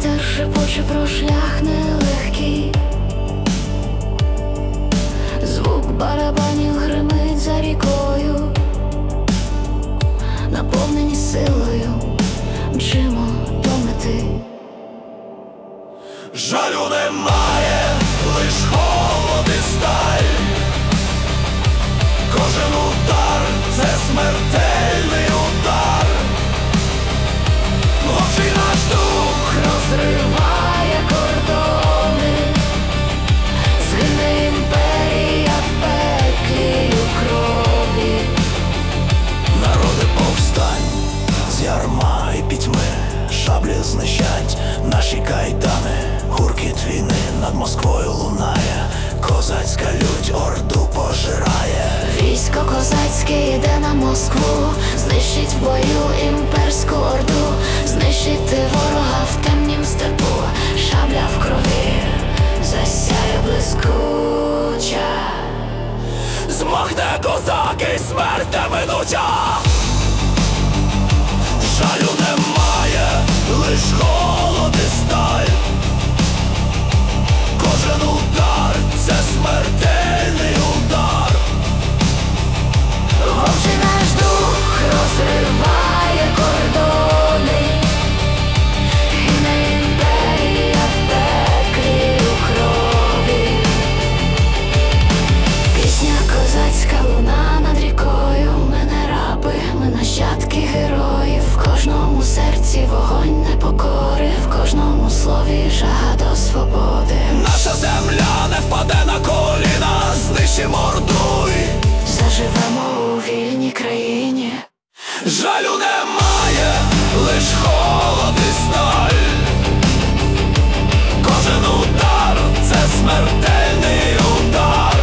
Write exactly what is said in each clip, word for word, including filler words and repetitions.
Вітер шепоче про шлях нелегкий, звук барабанів гримить за рікою, наповнені силою, мчимо до мети. Жалю немає, лиш холод і сталь. Кожен удар – це смертельний удар. Мовчий наш дух Розриває кордони, згине імперія в пеклі у крові. народи повстань з ярма і пітьми, шаблі знищать наші кайдани. Гуркіт війни над Москвою лунає, козацька лють орду пожирає. Військо козацьке йде на Москву, знищить в бою імперську орду, знищити ворога в темнім степу. Шабля в крові засяє блискуча, Змахне козак і смерть неминуча. Жалю немає, лиш холод і сталь. Кожен удар – це смертельний удар. вовчий наш дух розриває кордони, гине імперія в пеклі у крові. Пісня козацька луна над рікою. Ми не раби, ми нащадки героїв. В кожному серці вогонь непокори, в кожному слові жага до свободи. Наша земля не впаде на коліна, знищимо орду і Заживемо у вільній країні. жалю немає, лиш холод і сталь. Кожен удар – це смертельний удар.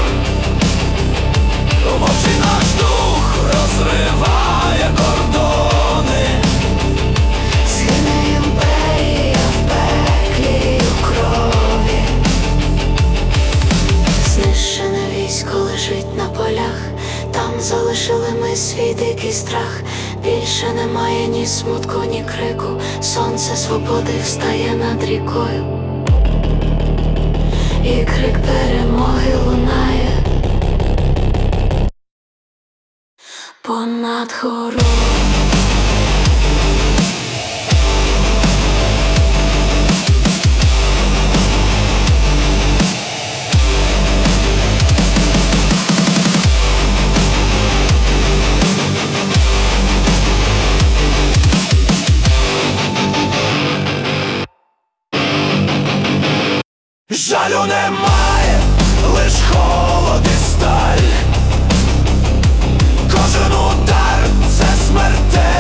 Вовчий наш дух розриває кордони. Згине імперія в пеклі у крові. Знищене військо лежить на полях, там залишили ми свій дикий страх. Більше немає ні смутку, ні крику. Сонце свободи встає над рікою, і крик перемоги лунає понад горою. Жалю немає, лиш холод і сталь. Кожен удар – це смертельний